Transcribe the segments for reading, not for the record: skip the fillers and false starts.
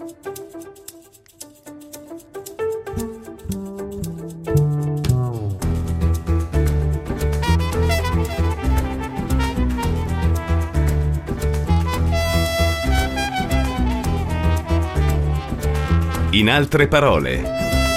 In altre parole.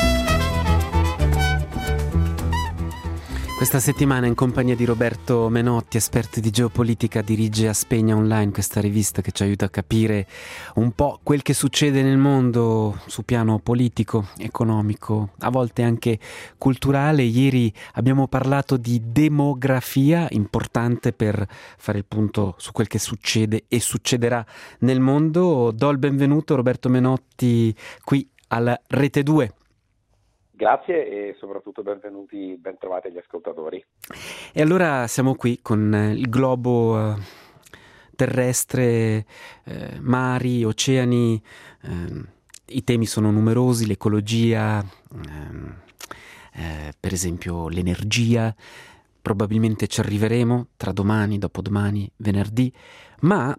Questa settimana in compagnia di Roberto Menotti, esperto di geopolitica, dirige Aspegna Online, questa rivista che ci aiuta a capire un po' quel che succede nel mondo su piano politico, economico, a volte anche culturale. Ieri abbiamo parlato di demografia, importante per fare il punto su quel che succede e succederà nel mondo. Do il benvenuto Roberto Menotti qui alla Rete 2. Grazie e soprattutto benvenuti, ben trovati agli ascoltatori. E allora siamo qui con il globo terrestre, mari, oceani, i temi sono numerosi, l'ecologia, per esempio l'energia, probabilmente ci arriveremo tra domani, dopodomani, venerdì, ma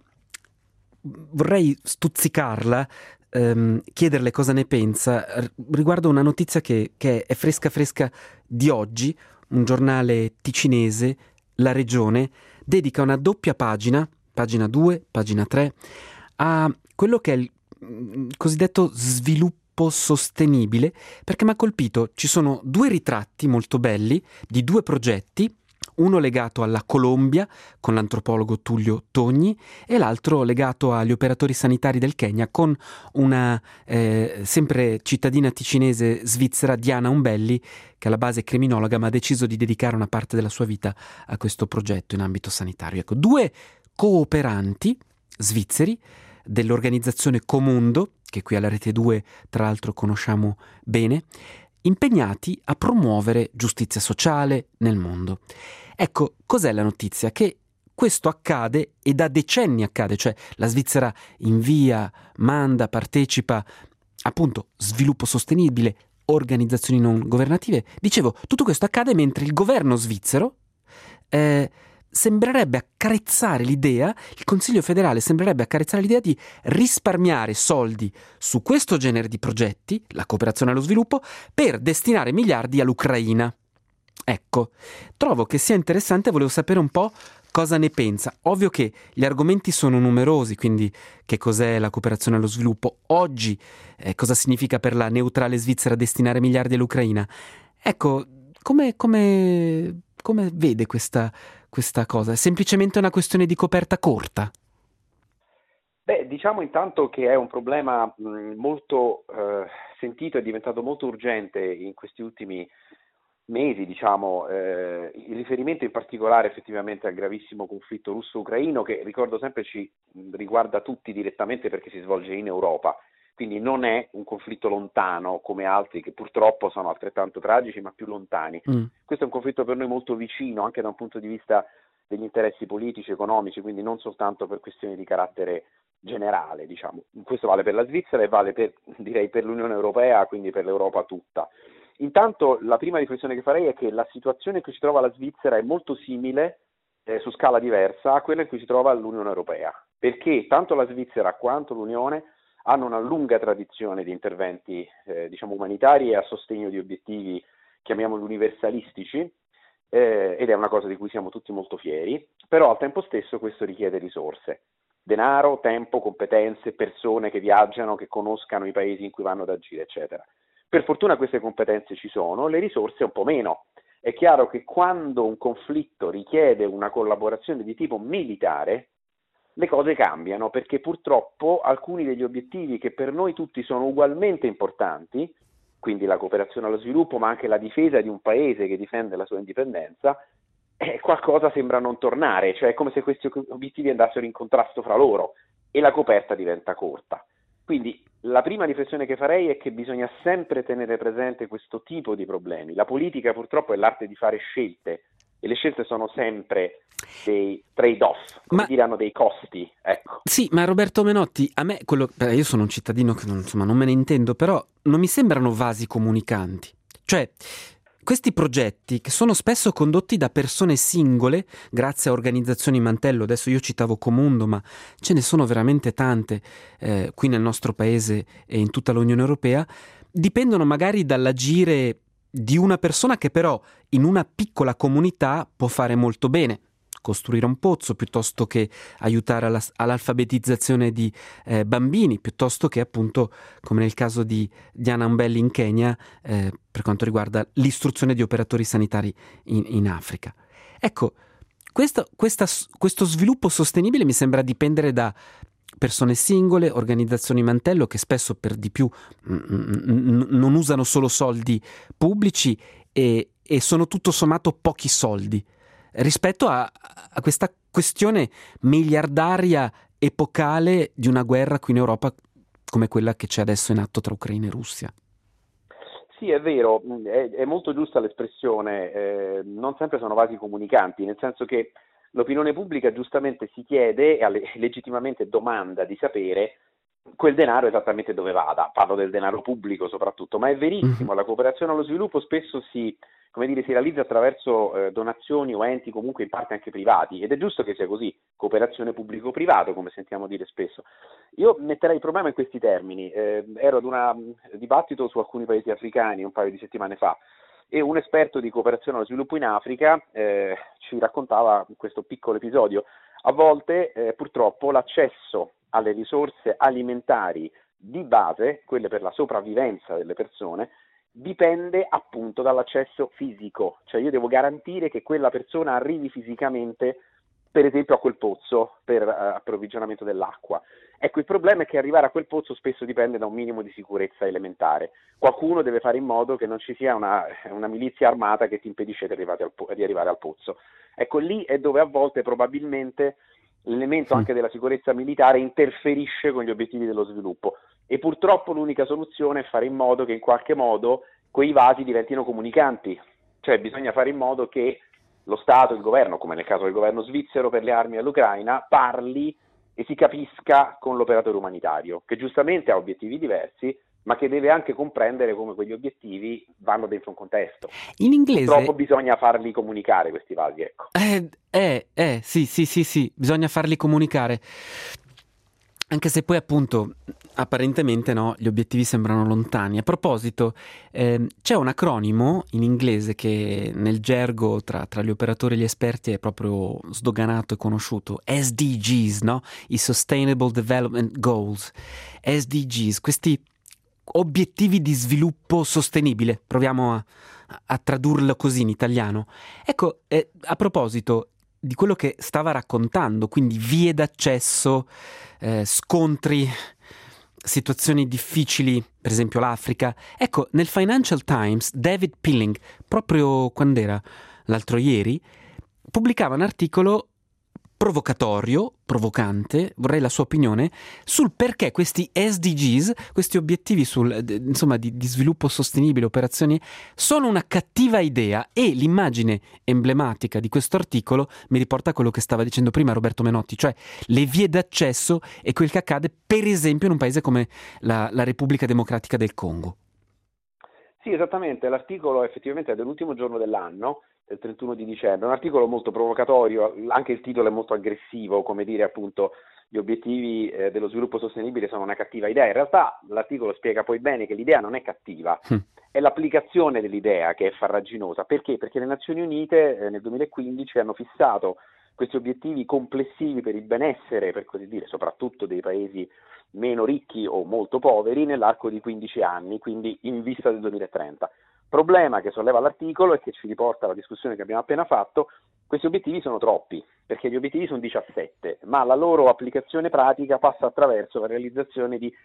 vorrei stuzzicarla, chiederle cosa ne pensa riguardo una notizia che è fresca di oggi. Un giornale ticinese, La Regione, dedica una doppia pagina 2, pagina 3, a quello che è il cosiddetto sviluppo sostenibile, perché mi ha colpito. Ci sono due ritratti molto belli di due progetti, uno legato alla Colombia con l'antropologo Tullio Togni e l'altro legato agli operatori sanitari del Kenya con una sempre cittadina ticinese svizzera, Diana Umbelli, che alla base è criminologa ma ha deciso di dedicare una parte della sua vita a questo progetto in ambito sanitario. Ecco, due cooperanti svizzeri dell'organizzazione Comundo, che qui alla Rete 2 tra l'altro conosciamo bene, impegnati a promuovere giustizia sociale nel mondo. Ecco, cos'è la notizia? Che questo accade e da decenni accade, cioè la Svizzera invia, manda, partecipa, appunto, sviluppo sostenibile, organizzazioni non governative. Dicevo, tutto questo accade mentre il governo svizzero sembrerebbe accarezzare l'idea, il Consiglio federale sembrerebbe accarezzare l'idea di risparmiare soldi su questo genere di progetti, la cooperazione allo sviluppo, per destinare miliardi all'Ucraina. Ecco, trovo che sia interessante, volevo sapere un po' cosa ne pensa. Ovvio che gli argomenti sono numerosi, quindi che cos'è la cooperazione allo sviluppo oggi, cosa significa per la neutrale Svizzera destinare miliardi all'Ucraina. Ecco, come vede questa cosa? È semplicemente una questione di coperta corta? Beh, diciamo intanto che è un problema molto sentito e diventato molto urgente in questi ultimi mesi, diciamo, il riferimento in particolare effettivamente al gravissimo conflitto russo-ucraino, che ricordo sempre ci riguarda tutti direttamente perché si svolge in Europa, quindi non è un conflitto lontano come altri che purtroppo sono altrettanto tragici ma più lontani. Questo è un conflitto per noi molto vicino anche da un punto di vista degli interessi politici, economici, quindi non soltanto per questioni di carattere generale, diciamo. Questo vale per la Svizzera e vale direi per l'Unione Europea, quindi per l'Europa tutta. Intanto la prima riflessione che farei è che la situazione in cui si trova la Svizzera è molto simile, su scala diversa, a quella in cui si trova l'Unione Europea, perché tanto la Svizzera quanto l'Unione hanno una lunga tradizione di interventi diciamo umanitari e a sostegno di obiettivi, chiamiamoli universalistici, ed è una cosa di cui siamo tutti molto fieri, però al tempo stesso questo richiede risorse, denaro, tempo, competenze, persone che viaggiano, che conoscano i paesi in cui vanno ad agire, eccetera. Per fortuna queste competenze ci sono, le risorse un po' meno. È chiaro che quando un conflitto richiede una collaborazione di tipo militare, le cose cambiano, perché purtroppo alcuni degli obiettivi che per noi tutti sono ugualmente importanti, quindi la cooperazione allo sviluppo, ma anche la difesa di un paese che difende la sua indipendenza, qualcosa sembra non tornare, cioè è come se questi obiettivi andassero in contrasto fra loro e la coperta diventa corta. Quindi la prima riflessione che farei è che bisogna sempre tenere presente questo tipo di problemi. La politica purtroppo è l'arte di fare scelte e le scelte sono sempre dei trade-off, come dire, hanno dei costi, ecco. Sì, ma Roberto Menotti, a me io sono un cittadino che non me ne intendo, però non mi sembrano vasi comunicanti. Cioè, questi progetti, che sono spesso condotti da persone singole, grazie a organizzazioni mantello, adesso io citavo Comundo, ma ce ne sono veramente tante qui nel nostro paese e in tutta l'Unione Europea, dipendono magari dall'agire di una persona che però in una piccola comunità può fare molto bene. Costruire un pozzo, piuttosto che aiutare all'alfabetizzazione di bambini, piuttosto che appunto, come nel caso di Diana Umbelli in Kenya, per quanto riguarda l'istruzione di operatori sanitari in Africa. Ecco, questo sviluppo sostenibile mi sembra dipendere da persone singole, organizzazioni mantello che spesso per di più non usano solo soldi pubblici e sono tutto sommato pochi soldi rispetto a questa questione miliardaria epocale di una guerra qui in Europa come quella che c'è adesso in atto tra Ucraina e Russia. Sì, è vero, è molto giusta l'espressione, non sempre sono vasi comunicanti, nel senso che l'opinione pubblica giustamente si chiede e legittimamente domanda di sapere quel denaro esattamente dove vada. Parlo del denaro pubblico soprattutto, ma è verissimo, la cooperazione allo sviluppo spesso si realizza attraverso donazioni o enti comunque in parte anche privati, ed è giusto che sia così, cooperazione pubblico-privato, come sentiamo dire spesso. Io metterei il problema in questi termini. Ero ad un dibattito su alcuni paesi africani un paio di settimane fa, e un esperto di cooperazione allo sviluppo in Africa ci raccontava questo piccolo episodio. A volte purtroppo l'accesso alle risorse alimentari di base, quelle per la sopravvivenza delle persone, dipende appunto dall'accesso fisico, cioè io devo garantire che quella persona arrivi fisicamente, per esempio, a quel pozzo per approvvigionamento dell'acqua. Ecco, il problema è che arrivare a quel pozzo spesso dipende da un minimo di sicurezza elementare. Qualcuno deve fare in modo che non ci sia una milizia armata che ti impedisce di arrivare al pozzo. Ecco, lì è dove a volte probabilmente l'elemento anche della sicurezza militare interferisce con gli obiettivi dello sviluppo, e purtroppo l'unica soluzione è fare in modo che in qualche modo quei vasi diventino comunicanti, cioè bisogna fare in modo che lo Stato, il governo, come nel caso del governo svizzero per le armi all'Ucraina, parli e si capisca con l'operatore umanitario, che giustamente ha obiettivi diversi, ma che deve anche comprendere come quegli obiettivi vanno dentro un contesto. In inglese... Purtroppo bisogna farli comunicare questi vasi, ecco. Sì, bisogna farli comunicare. Anche se poi appunto apparentemente no, gli obiettivi sembrano lontani. A proposito, c'è un acronimo in inglese che nel gergo tra gli operatori e gli esperti è proprio sdoganato e conosciuto, SDGs, no? I Sustainable Development Goals. SDGs, questi obiettivi di sviluppo sostenibile, proviamo a tradurlo così in italiano. Ecco, a proposito di quello che stava raccontando, quindi vie d'accesso, scontri, situazioni difficili, per esempio l'Africa. Ecco, nel Financial Times David Pilling, proprio quando era l'altro ieri, pubblicava un articolo provocatorio, provocante, vorrei la sua opinione, sul perché questi SDGs, questi obiettivi di sviluppo sostenibile, operazioni, sono una cattiva idea, e l'immagine emblematica di questo articolo mi riporta a quello che stava dicendo prima Roberto Menotti, cioè le vie d'accesso e quel che accade per esempio in un paese come la Repubblica Democratica del Congo. Sì, esattamente, l'articolo effettivamente è dell'ultimo giorno dell'anno, il 31 di dicembre, è un articolo molto provocatorio, anche il titolo è molto aggressivo, come dire appunto gli obiettivi dello sviluppo sostenibile sono una cattiva idea. In realtà l'articolo spiega poi bene che l'idea non è cattiva, è l'applicazione dell'idea che è farraginosa. Perché? Perché le Nazioni Unite nel 2015 hanno fissato questi obiettivi complessivi per il benessere, per così dire, soprattutto dei paesi meno ricchi o molto poveri nell'arco di 15 anni, quindi in vista del 2030. Problema che solleva l'articolo e che ci riporta alla discussione che abbiamo appena fatto: questi obiettivi sono troppi, perché gli obiettivi sono 17, ma la loro applicazione pratica passa attraverso la realizzazione di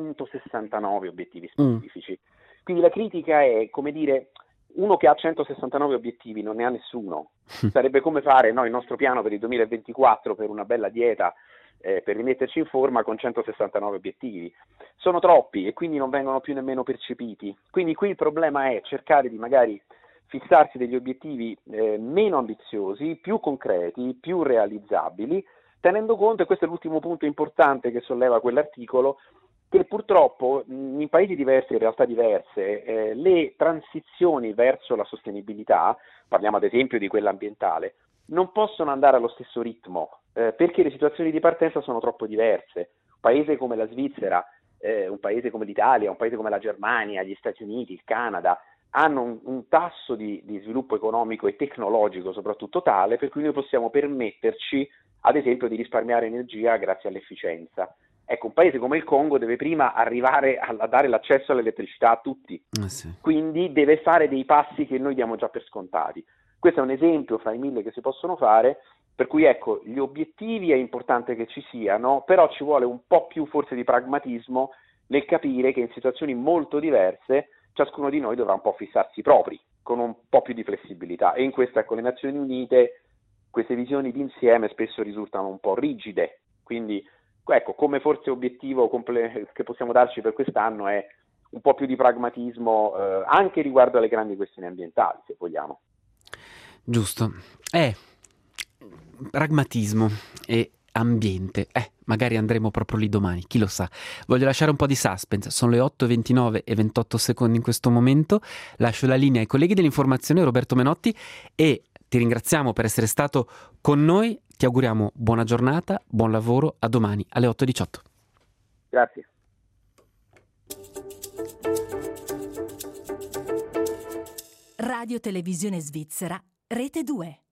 169 obiettivi specifici. Quindi la critica è, come dire, uno che ha 169 obiettivi non ne ha nessuno. Sarebbe come fare il nostro piano per il 2024 per una bella dieta, per rimetterci in forma, con 169 obiettivi. Sono troppi e quindi non vengono più nemmeno percepiti. Quindi qui il problema è cercare di magari fissarsi degli obiettivi meno ambiziosi, più concreti, più realizzabili, tenendo conto, e questo è l'ultimo punto importante che solleva quell'articolo, che purtroppo in paesi diversi, in realtà diverse, le transizioni verso la sostenibilità, parliamo ad esempio di quella ambientale, non possono andare allo stesso ritmo, perché le situazioni di partenza sono troppo diverse. Un paese come la Svizzera, un paese come l'Italia, un paese come la Germania, gli Stati Uniti, il Canada, hanno un tasso di sviluppo economico e tecnologico soprattutto tale per cui noi possiamo permetterci, ad esempio, di risparmiare energia grazie all'efficienza. Ecco, un paese come il Congo deve prima arrivare a dare l'accesso all'elettricità a tutti, Sì. quindi deve fare dei passi che noi diamo già per scontati. Questo è un esempio fra i 1000 che si possono fare, per cui ecco, gli obiettivi è importante che ci siano, però ci vuole un po' più forse di pragmatismo nel capire che in situazioni molto diverse ciascuno di noi dovrà un po' fissarsi i propri, con un po' più di flessibilità. E in questo, ecco, le Nazioni Unite, queste visioni d'insieme spesso risultano un po' rigide, quindi ecco, come forse obiettivo che possiamo darci per quest'anno è un po' più di pragmatismo anche riguardo alle grandi questioni ambientali, se vogliamo. Giusto. Pragmatismo e ambiente. Magari andremo proprio lì domani, chi lo sa. Voglio lasciare un po' di suspense. Sono le 8:29 e 28 secondi in questo momento. Lascio la linea ai colleghi dell'informazione, Roberto Menotti, e ti ringraziamo per essere stato con noi. Ti auguriamo buona giornata, buon lavoro, a domani alle 8:18. Grazie. Radio Televisione Svizzera, Rete 2.